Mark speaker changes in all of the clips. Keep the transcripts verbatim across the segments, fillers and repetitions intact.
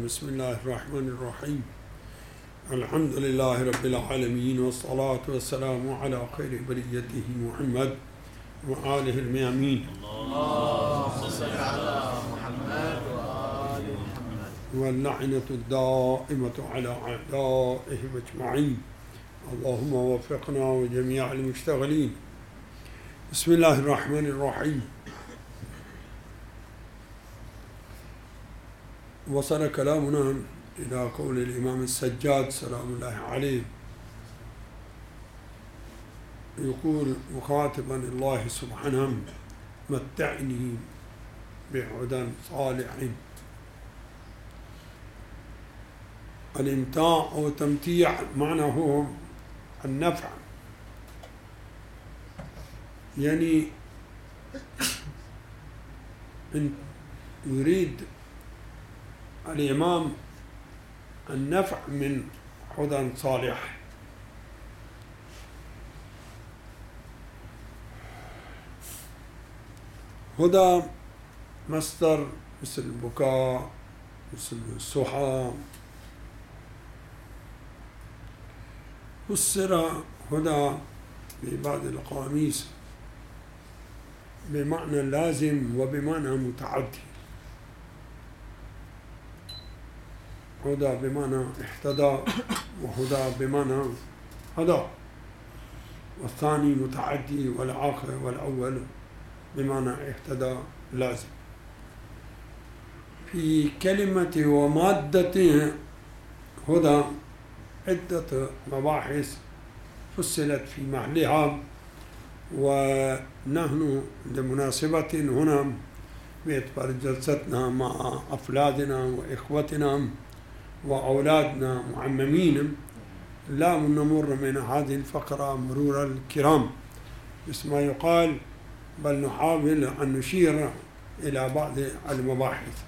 Speaker 1: بسم الله الرحمن الرحيم. الحمد لله رب العالمين، والصلاة والسلام على خير بريته محمد وآله الميامين.
Speaker 2: اللهم صل على محمد وآل محمد.
Speaker 1: واللعنة الدائمة على أعدائهم أجمعين. اللهم وفقنا وجميع المشتغلين. بسم الله الرحمن الرحيم. وصل كلامنا إلى قول الإمام السجاد سلام الله عليه، يقول مخاطبا الله سبحانه: متعني بعدى صالح. الامتاع أو تمتيع معناه النفع، يعني إن يريد الإمام النفع من هدى صالح. هدى مصدر مثل البكاء، مثل السحى. فسر هدى في بعض القواميس بمعنى لازم وبمعنى متعدي. هدى بمعنى اهتدى، وهدى بمعنى هدى، والثاني متعدي، والآخر والأول بمعنى اهتدى لازم. في كلمة ومادة هدى عدة مباحث فصلت في محلها، ونحن لمناسبة هنا باعتبار جلستنا مع أفرادنا وإخوتنا وأولادنا معممين لا نمر من هذه الفقرة مرور الكرام مثل ما يقال، بل نحاول أن نشير إلى بعض المباحث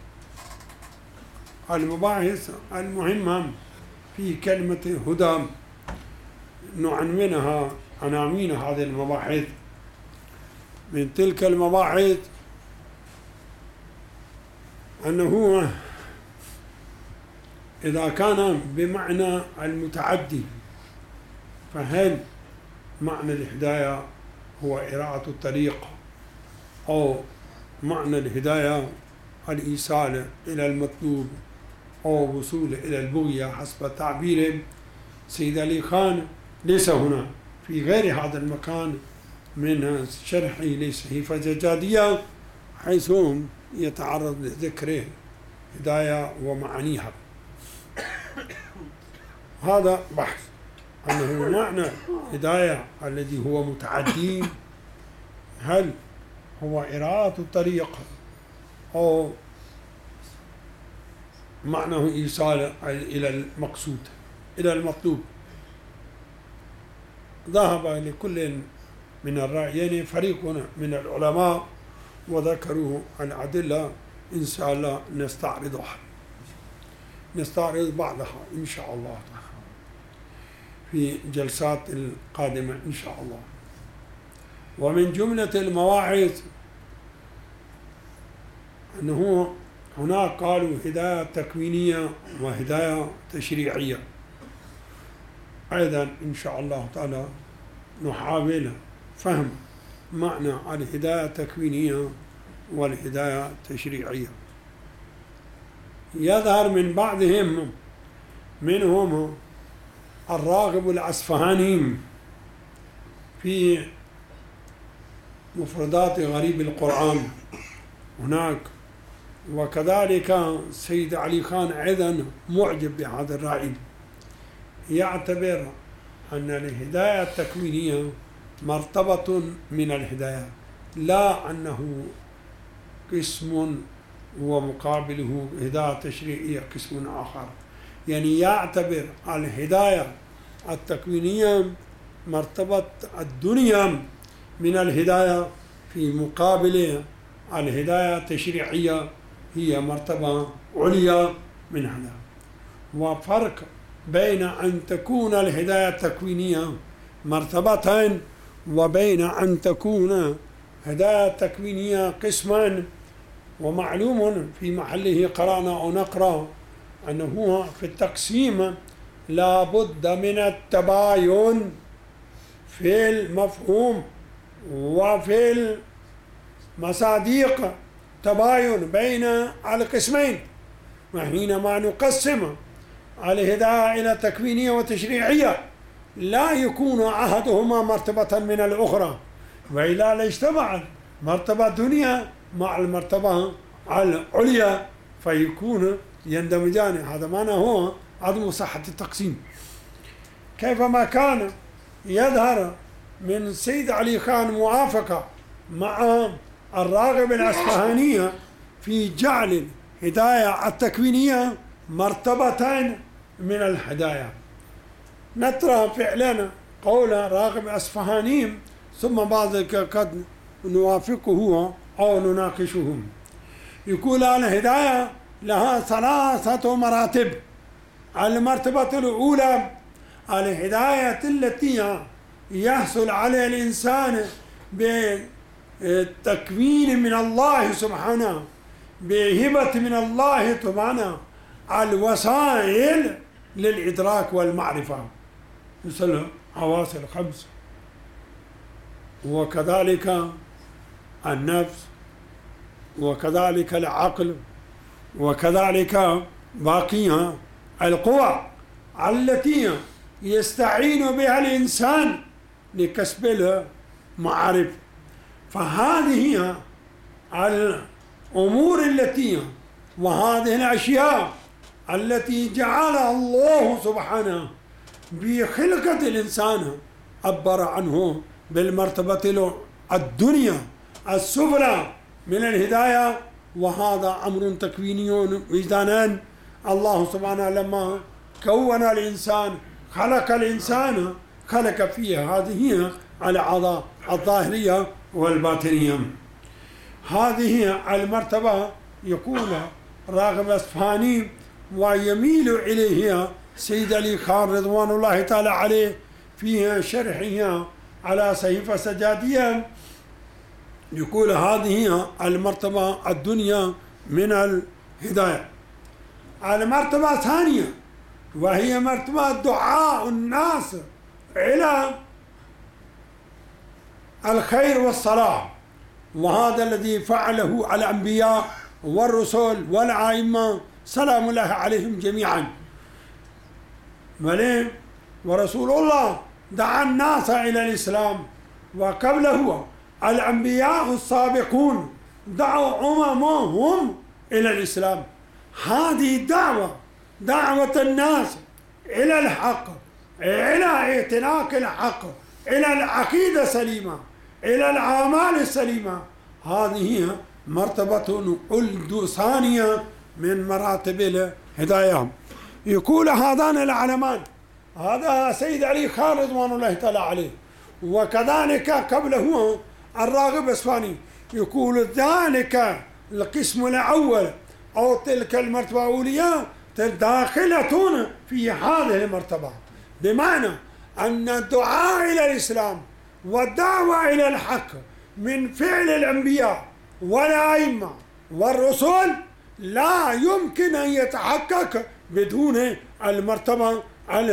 Speaker 1: المباحث المهمة في كلمة هدى. نعنونها عناوين هذه المباحث. من تلك المباحث أنه إذا كان بمعنى المتعدي، فهل معنى الهداية هو إراءة الطريق، أو معنى الهداية الإيصال إلى المطلوب أو وصول إلى البغية حسب تعبير سيد علي خان؟ ليس هنا في غير هذا المكان من شرحه لصحيفة زجاجية حيث يتعرض لذكر هداية ومعانيها. هذا بحث أنه معنى هداية الذي هو متعدي، هل هو إراءة الطريق أو معناه إيصال إلى المقصود إلى المطلوب؟ ذهب لكل من الرأيين فريق من العلماء وذكروا الأدلة. إن شاء الله نستعرضها نستعرض بعضها إن شاء الله في جلسات القادمة إن شاء الله. ومن جملة المواعظ أنه هناك قالوا هداية تكوينية وهداية تشريعية. أيضا إن شاء الله تعالى نحاول فهم معنى الهداية التكوينية والهداية التشريعية. يظهر من بعضهم منهم الراغب الأصفهاني في مفردات غريب القرآن هناك، وكذلك سيد علي خان أيضا معجب بهذا الرأي، يعتبر أن الهداية التكوينية مرتبة من الهداية، لا أنه قسم ومقابله هداية تشريعية قسم آخر. يعني يعتبر الهداية التكوينية مرتبة الدنيا من الهداية، في مقابل الهداية التشريعية هي مرتبة عليا من هذا. وفرق بين أن تكون الهداية التكوينية مرتبتين وبين أن تكون هداية تكوينية قسما. ومعلوم في محله قرأنا أو نقرأ أنه في التقسيم لا بد من التباين في المفهوم وفي المصادق، تباين بين القسمين. وحينما نقسم الهداية إلى تكوينية وتشريعية لا يكون أحدهما مرتبة من الأخرى، وإلا لاجتمع مرتبة الدنيا مع المرتبة العليا فيكون يندمجان. هذا معنى هو عدم صحة التقسيم. كيفما كان يظهر من سيد علي خان موافقة مع الراغب الأصفهانية في جعل الهداية التكوينية مرتبتين من الهداية. نترى فعلا قول راغب الأصفهاني ثم بعد ذلك قد نوافقه أو نناقشه. يقول الهداية لها ثلاثة مراتب. المرتبة الأولى الهداية التي يحصل عليها الإنسان بتكوين من الله سبحانه، بهبة من الله سبحانه الوسائل للإدراك والمعرفة مثل حواس الخمس، وكذلك النفس، وكذلك العقل، وكذلك باقيها القوى التي يستعين بها الإنسان لكسب المعارف. فهذه الأمور التي وهذه الأشياء التي جعلها الله سبحانه بخلقة الإنسان عبر عنه بالمرتبة الدنيا السفلى من الهداية، وهذا أمر تكويني وجداني. الله سبحانه لما كون الإنسان خلق الإنسان خلق فيه هذه الأعضاء الظاهرية والباطنية. هذه المرتبة يقول راغب الأصفهاني ويميل إليها سيد علي خان رضوان الله تعالى عليه في شرحها على صحيفة سجادية. يقول هذه المرتبة الدنيا من الهداية. المرتبة الثانية وهي مرتبة دعاء الناس إلى الخير والصلاح، وهذا الذي فعله الأنبياء والرسل والأئمة سلام الله عليهم جميعا. ورسول الله دعا الناس إلى الإسلام، وقبله الأنبياء السابقون دعوا أممهم إلى الإسلام. هذه الدعوة دعوة الناس إلى الحق، إلى اعتناق الحق، إلى العقيدة السليمة، إلى الأعمال السليمة. هذه مرتبة أولد ثانية من مراتب الهداية. يقول هذان العلمان، هذا سيد علي خان رضوان الله تعالى عليه، وكذلك قبله الراغب الأصفهاني. يقول ذلك القسم الأول أو تلك المرتبة الأولية داخلة في هذه المرتبة، بمعنى أن الدعاء إلى الإسلام والدعوة إلى الحق من فعل الأنبياء والأئمة والرسل لا يمكن أن يتحقق بدون المرتبة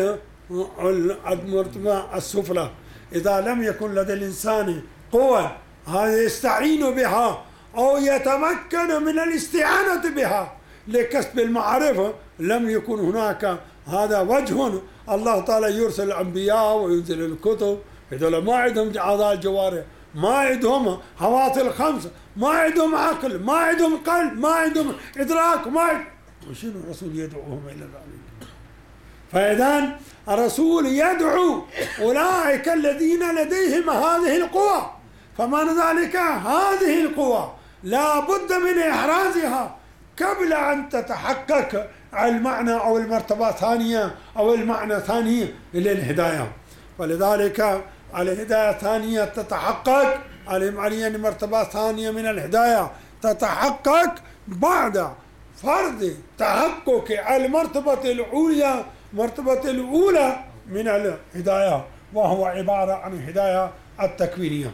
Speaker 1: المرتبة السفلى. إذا لم يكن لدى الإنسان قوة يستعين بها أو يتمكن من الاستعانة بها لكسب المعرفة لم يكن هناك هذا وجه. الله تعالى يرسل الأنبياء وينزل الكتب، هذول ما عندهم أعضاء الجوارح، ما عندهم حواس الخمس، ما عندهم عقل، ما عندهم قلب، ما عندهم إدراك، ما عندهم. وشنو الرسول يدعوهم إلى ذلك؟ فإذا الرسول يدعو أولئك الذين لديهم هذه القوى، فمعنى ذلك هذه القوى لا بد من إحرازها قبل أن تتحقق المعنى أو المرتبة الثانية أو المعنى الثاني للهداية. ولذلك الهداية الثانية تتحقق، علي المرتبة الثانية من الهداية تتحقق بعد فرض تحقق المرتبة العليا، مرتبة الأولى من الهداية، وهو عبارة عن الهداية التكوينية.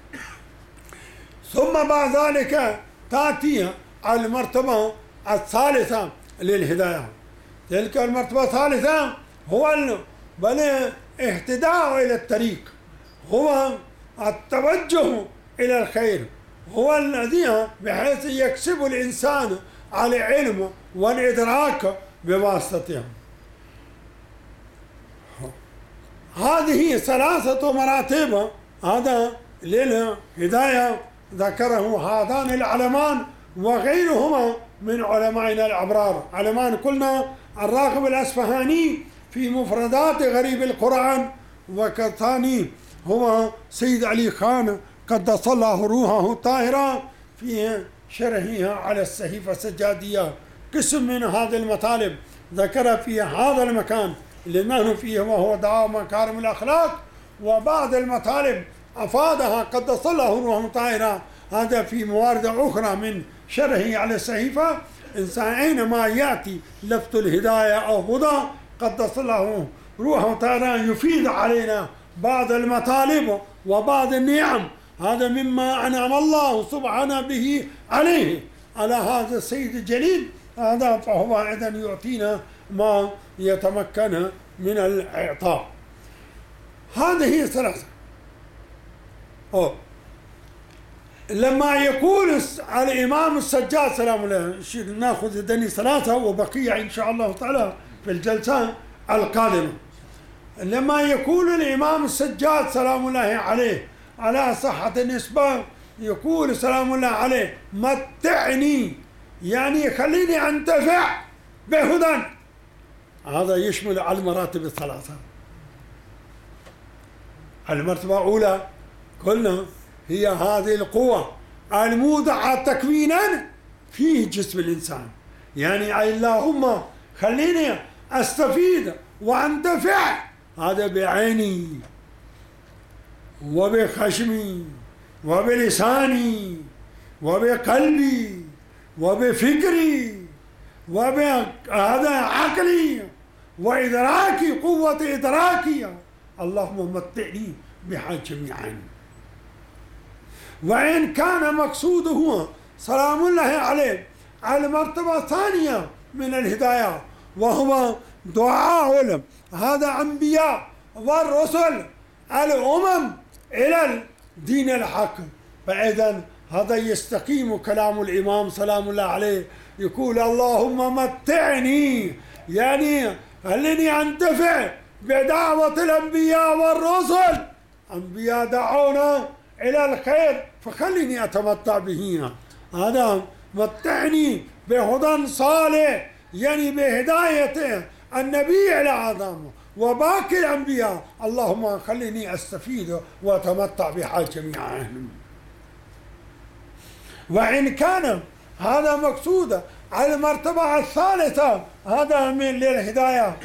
Speaker 1: ثم بعد ذلك تأتي المرتبة الثالثة للهداية، تلك المرتبة الثالثة هو بل اهتداء إلى الطريق، هو التوجه إلى الخير، هو الذي بحيث يكسب الإنسان على العلم والإدراك بواسطته. هذه ثلاثة مراتب هذا للهداية ذكره هذان العلمان وغيرهما من علمائنا الأبرار. علمان قلنا الراغب الأصفهاني في مفردات غريب القرآن، وكالثاني هو سيد علي خان قدس الله روحه الطاهرة في شرحها على الصحيفة السجادية. قسم من هذه المطالب ذكر في هذا المكان اللي نحن فيه وهو دعاء مكارم الأخلاق، وبعض المطالب أفادها قدس الله روحه الطاهرة هذا في موارد أخرى من شرحه على الصحيفة. إنسان أينما يأتي لفظ الهداية أو هدى قدس الله روحه الطاهرة يفيد علينا بعض المطالب وبعض النعم، هذا مما أنعم الله سبحانه به عليه على هذا السيد الجليل، هذا فهو أيضا يعطينا ما يتمكن من الإعطاء. هذه ثلاثة. أوه. لما يقول الإمام السجاد سلام الله، ناخذ دني ثلاثة وبقية إن شاء الله تعالى في الجلسة القادمة. لما يقول الإمام السجاد سلام الله عليه على صحة النسبة، يقول سلام الله عليه متعني، يعني خليني أنتفع بهدى. هذا يشمل على المراتب الثلاثة. المرتبة الأولى قلنا هي هذه القوة المودعة تكوينا في جسم الإنسان، يعني اللهم خليني أستفيد وأنتفع، هذا بعيني وبخشمي وبلساني وبقلبي وبفكري وبهذا عقلي وإدراكي، قوة إدراكي. اللهم متعني بها جميعا. وإن كان مقصوده سلام الله عليه على المرتبة الثانية من الهداية، وهو دعاء هذا أنبياء والرسل الأمم إلى الدين الحق، فإذا هذا يستقيم كلام الإمام سلام الله عليه، يقول اللهم متعني، يعني خليني أنتفع بدعوة الأنبياء والرسل. أنبياء دعونا إلى الخير فخليني أتمتع به، هذا متعني بهدى صالح، يعني بهداية النبي الأعظم وباقي الأنبياء، اللهم خليني أستفيد وأتمتع بها جميعا. وإن كان هذا مقصود على المرتبة الثالثة هذا من للهداية،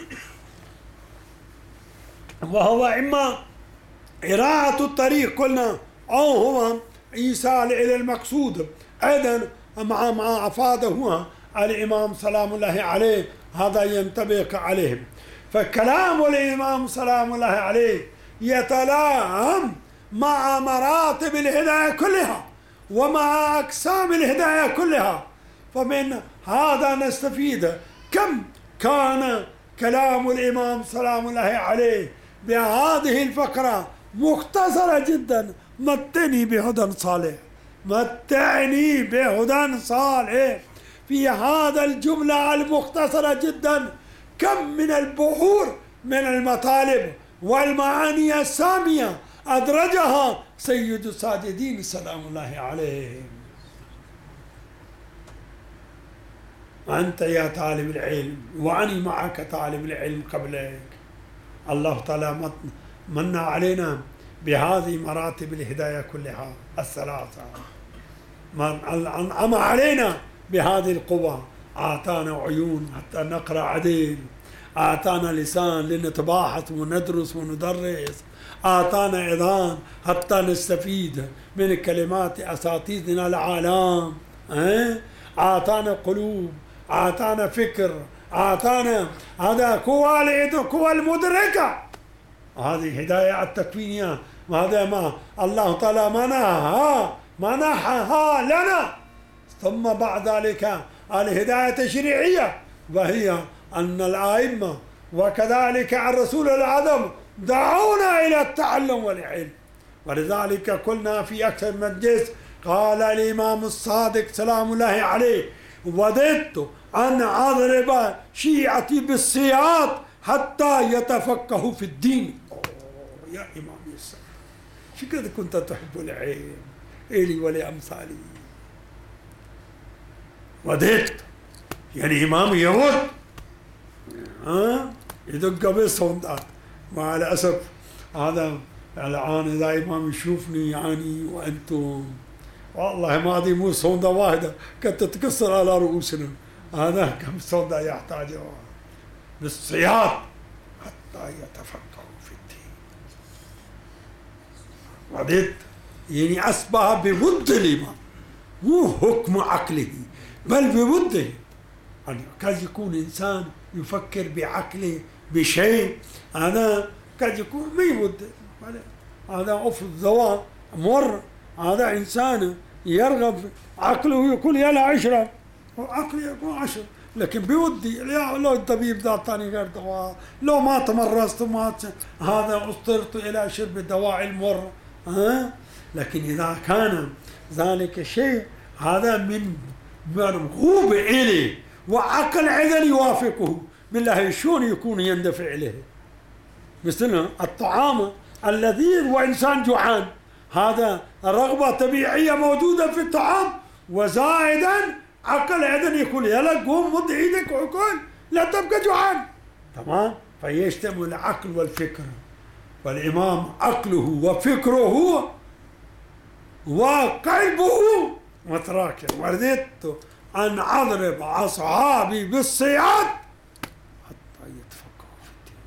Speaker 1: وهو إما إراعة الطريق قلنا، أو هو إيصال إلى المقصود أيضا مع ما أفاده الإمام سلام الله عليه، هذا ينطبق عليه. فكلام الإمام سلام الله عليه يتلائم مع مراتب الهداية كلها ومع أقسام الهداية كلها. فمن هذا نستفيد كم كان كلام الإمام سلام الله عليه بهذه الفقرة مختصرة جدا، متعني بهدى صالح، متعني بهدى صالح. في هذا الجملة المختصرة جدا كم من البحور من المطالب والمعاني السامية أدرجها سيد الساجدين سلام الله عليه. أنت يا طالب العلم وأني معك طالب العلم قبلك، الله تعالى من علينا بهذه مراتب الهداية كلها الثلاثة، من أنعم علينا بهذه القوة، أعطانا عيون حتى نقرأ عدل، أعطانا لسان لنتباحث وندرس وندرس، أعطانا إذان حتى نستفيد من كلمات أساتذتنا العالم، أعطانا قلوب، أعطانا فكر، أعطانا هذا قوة اليد قوة المدركة. هذه هداية التكوينية، وهذا ما الله تعالى منحها منحها لنا. ثم بعد ذلك الهداية التشريعية، وهي أن الأئمة وكذلك الرسول الأعظم دعونا إلى التعلم والعلم. ولذلك قلنا في أكثر من مجلس قال الإمام الصادق سلام الله عليه: وددت أن أضرب شيعتي بالسياط حتى يتفقهوا في الدين. يا إمام الصادق، شكرا كنت تحب العلم إلي ولأمثالي. وددت يعني إمام يهود ها يدق بالصندات. مع الأسف هذا الآن إذا إمام يشوفني يعني وأنتم والله ما هذه مو صندة واحدة كانت تتكسر على رؤوسنا. هذا كم صندة يحتاج بالسياط حتى يتفقهوا في الدين. وددت يعني أصبح بود الإمام مو حكم عقله بل بوده. يعني قد يكون إنسان يفكر بعقله بشيء هذا قد يكون ما يود، هذا أفضل ذواء مر، هذا إنسان يرغب عقله يقول يلا عشرة وعقلي يقول عشرة، لكن بودي لو الطبيب ده أعطاني غير دواء، لو ما تمرست ما هذا اضطررت إلى شرب الدواء المر ها. لكن إذا كان ذلك الشيء هذا من مرغوب إليه وعقل عدل يوافقه بالله شلون يكون يندفع إليه؟ مثل الطعام اللذيذ وإنسان جوعان، هذا رغبة طبيعية موجودة في الطعام، وزائدا عقل عدل يقول يلا قوم مد ايدك وكل لا تبقى جوعان. تمام؟ فيشتمل العقل والفكر، والإمام عقله وفكره وقلبه متراكم. ورددت أن أضرب أصحابي بالسياط حتى يتفقهوا في الدين.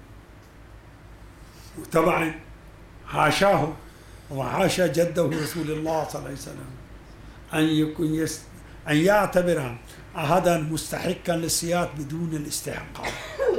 Speaker 1: وطبعا حاشاه وحاشا جده رسول الله صلى الله عليه وسلم أن يكون يست... أن يعتبرها أحدا مستحقا للسياط بدون الاستحقاق.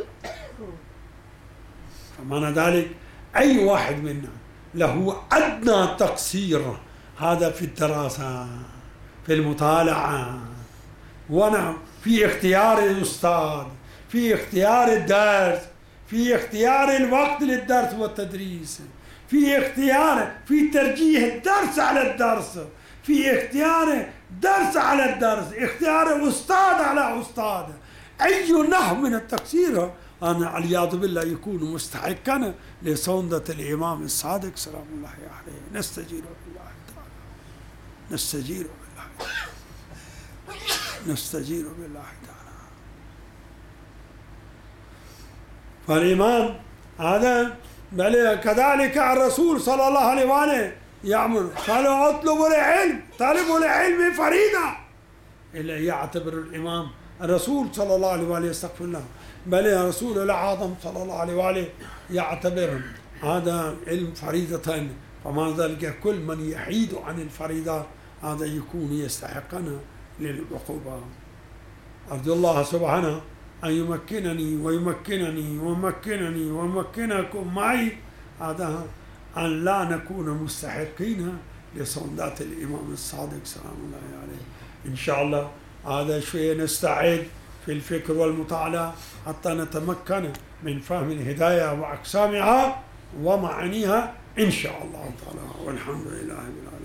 Speaker 1: فمعنى ذلك أي واحد منا له أدنى تقصير هذا في الدراسة في المطالعة ونعم في اختيار الأستاذ في اختيار الدرس في اختيار الوقت للدرس والتدريس في اختيار في ترجيح الدرس على الدرس في اختيار درس على الدرس اختيار أستاذ على أستاذ. أي نوع من التقصير أنا والعياذ بالله يكون مستحقا لصندة الإمام الصادق سلام الله عليه. نستجير بالله تعالى نستجير بالله نستجير بالله تعالى. فالإمام هذا بل كذلك الرسول صلى الله عليه وآله يأمر قالوا اطلبوا العلم طلبوا العلم فريضة. إلا يعتبر الإمام الرسول صلى الله عليه وآله استغفر الله بل الرسول الأعظم صلى الله عليه وآله يعتبر هذا علم فريضة. فما ذلك كل من يحيد عن الفريضة هذا يكون يستحقنا للعقوبة. أرجو الله سبحانه أن يمكنني ويمكنني ويمكنني ويمكنكم معي هذا أن لا نكون مستحقين لصندات الإمام الصادق سلام الله عليه. إن شاء الله هذا شوية نستعد في الفكر والمطالعة حتى نتمكن من فهم الهداية وأقسامها ومعانيها إن شاء الله تعالى. والحمد لله بالعالمين.